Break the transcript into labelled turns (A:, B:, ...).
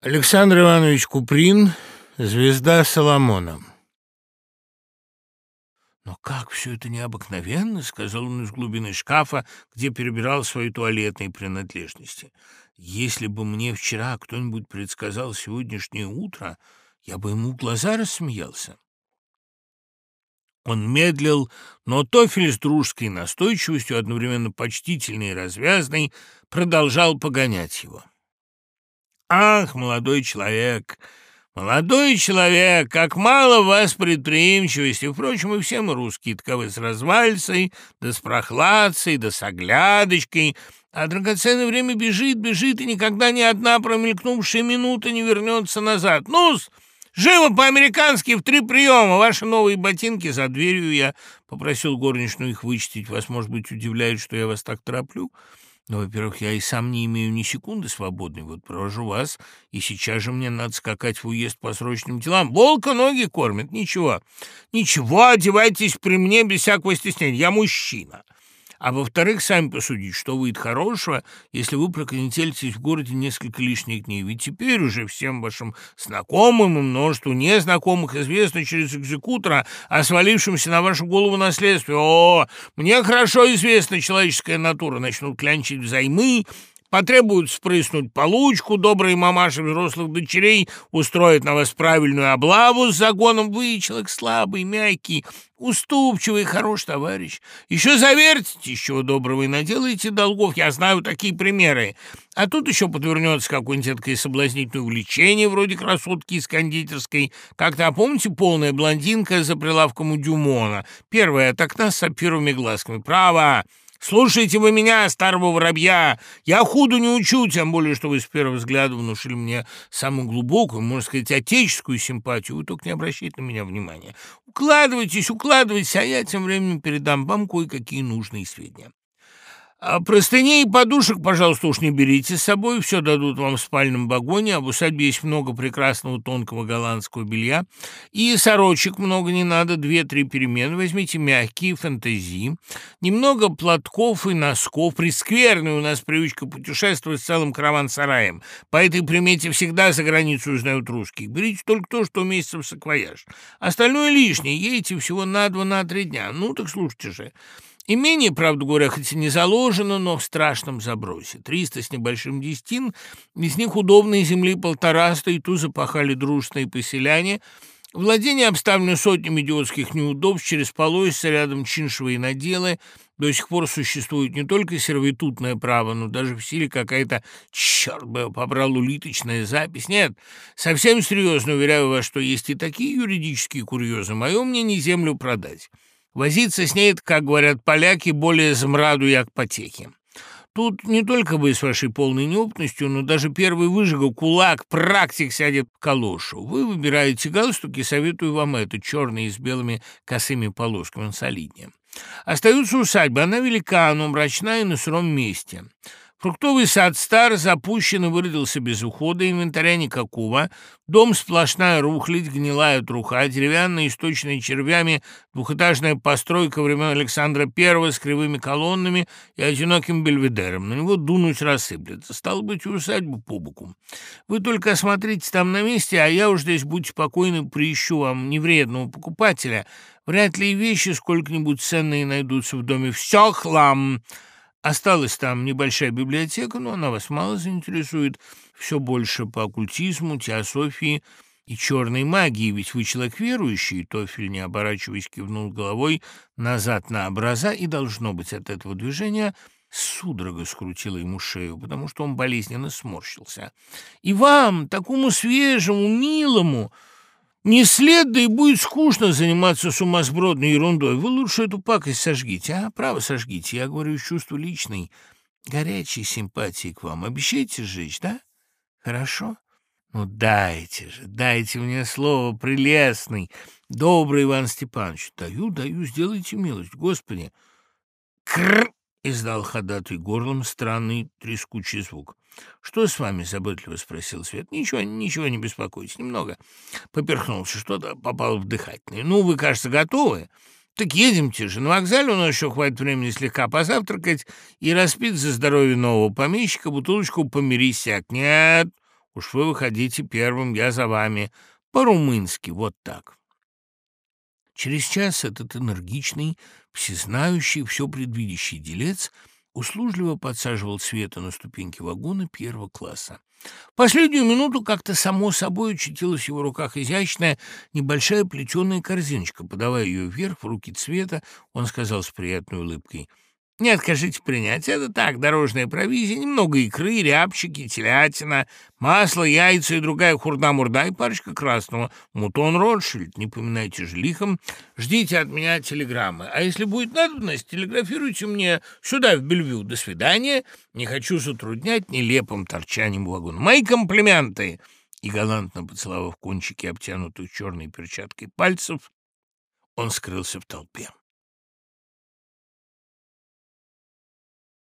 A: Александр Иванович Куприн, «Звезда Соломона». «Но как все это необыкновенно!» — сказал он из глубины шкафа, где перебирал свои туалетные принадлежности. «Если бы мне вчера кто-нибудь предсказал сегодняшнее утро, я бы ему в глаза рассмеялся». Он медлил, но Тофель с дружеской настойчивостью, одновременно почтительной и развязной, продолжал погонять его. «Ах, молодой человек! Молодой человек, как мало в вас предприимчивости! Впрочем, и все мы русские таковы с развальцей, да с прохладцей, да с оглядочкой, а драгоценное время бежит, бежит, и никогда ни одна промелькнувшая минута не вернется назад. Ну-с, живо по-американски в 3 приема! Ваши новые ботинки за дверью!» Я попросил горничную их вычистить. Вас, может быть, удивляет, что я вас так тороплю? Но, во-первых, я и сам не имею ни секунды свободной. Вот провожу вас, и сейчас же мне надо скакать в уезд по срочным делам. Волка ноги кормят. Ничего, ничего, одевайтесь при мне без всякого стеснения. Я мужчина. А во-вторых, сами посудите, что выйдет хорошего, если вы проконетелитесь в городе несколько лишних дней. Ведь теперь уже всем вашим знакомым и множеству незнакомых известно через экзекутора о свалившемся на вашу голову наследстве. О, мне хорошо известна человеческая натура. Начнут клянчить взаймы, потребуют спрыснуть получку, добрые мамаши взрослых дочерей устроят на вас правильную облаву с загоном. Вы человек слабый, мягкий, уступчивый, хороший товарищ. Еще завертитесь, чего доброго, и наделаете долгов. Я знаю такие примеры. А тут еще подвернется какое-нибудь такое соблазнительное увлечение, вроде красотки из кондитерской. Как-то, помните, полная блондинка за прилавком у Дюмона? Первая от окна с сапфировыми глазками. Право! Слушайте вы меня, старого воробья, я худу не учу, тем более, что вы с первого взгляда внушили мне самую глубокую, можно сказать, отеческую симпатию. Вы только не обращайте на меня внимания. Укладывайтесь, укладывайтесь, а я тем временем передам вам кое-какие нужные сведения. А простыней и подушек, пожалуйста, уж не берите с собой, все дадут вам в спальном вагоне, а в усадьбе есть много прекрасного тонкого голландского белья, и сорочек много не надо, 2-3 перемены, возьмите мягкие, фантазии, немного платков и носков, прескверная у нас привычка путешествовать с целым караван-сараем, по этой примете всегда за границу узнают русских, берите только то, что уместится в саквояж, остальное лишнее, едете всего на 2-3 дня, ну так слушайте же. Имение, правда говоря, хоть и не заложено, но в страшном забросе. 300 с небольшим десятин, из них удобной земли 150, и ту запахали дружные поселяне. Владение обставлено сотнями идиотских неудобств, через полосицы рядом чиншевые наделы. До сих пор существует не только сервитутное право, но даже в силе какая-то, черт бы его побрал, улиточная запись. Нет, совсем серьезно уверяю вас, что есть и такие юридические курьезы. Мое мнение, землю продать. Возиться с ней, как говорят поляки, более змраду, як потехи. Тут не только вы с вашей полной неопытностью, но даже первый выжига, кулак, практик сядет в калошу. Вы выбираете галстуки, советую вам это, черные с белыми косыми полосками, он солиднее. Остается усадьба, она велика, но мрачная и на сыром месте. Фруктовый сад стар, запущен и выродился без ухода, инвентаря никакого. Дом сплошная рухлядь, гнилая труха, деревянная, источенная червями, двухэтажная постройка времен Александра I с кривыми колоннами и одиноким бельведером. На него дунуть рассыплется. Стало быть, усадьбу по боку. Вы только осмотритесь там на месте, а я уж здесь, будьте покойны, приищу вам невредного покупателя. Вряд ли и вещи сколько-нибудь ценные найдутся в доме. Все хлам. Осталась там небольшая библиотека, но она вас мало заинтересует. Все больше по оккультизму, теософии и черной магии. Ведь вы человек верующий. Тофель, не оборачиваясь, кивнул головой назад на образа, и, должно быть, от этого движения судорога скрутила ему шею, потому что он болезненно сморщился. И вам, такому свежему, милому, не след, да и будет скучно заниматься сумасбродной ерундой. Вы лучше эту пакость сожгите, а? Право сожгите. Я говорю из чувства личной, горячей симпатии к вам. Обещаете сжечь, да? Хорошо? Ну, дайте же, дайте мне слово, прелестный, добрый Иван Степанович. Даю, сделайте милость, Господи. Крррр! Издал ходатай горлом странный трескучий звук. «Что с вами?» — заботливо спросил Свет. «Ничего, не беспокойтесь, немного поперхнулся, что-то попало в дыхательное. Ну, вы, кажется, готовы? Так едемте же. На вокзале у нас еще хватит времени слегка позавтракать и распить за здоровье нового помещика бутылочку помирисяк. Нет, Уж вы выходите первым, я за вами. По-румынски, вот так». Через час этот энергичный, всезнающий, все предвидящий делец услужливо подсаживал Света на ступеньки вагона первого класса. В последнюю минуту как-то само собой очутилась в его руках изящная небольшая плетеная корзиночка. Подавая ее вверх в руки Цвета, он сказал с приятной улыбкой: «Не откажите принять. Это так, дорожная провизия, немного икры, рябчики, телятина, масло, яйца и другая хурда-мурда, и парочка красного. Мутон Ротшильд, не поминайте же лихом. Ждите от меня телеграммы. А если будет надобность, телеграфируйте мне сюда, в Бельвью. До свидания. Не хочу затруднять нелепым торчанием вагона. Мои комплименты!» И, галантно поцеловав кончики, обтянутых черной перчаткой пальцев, он скрылся в толпе.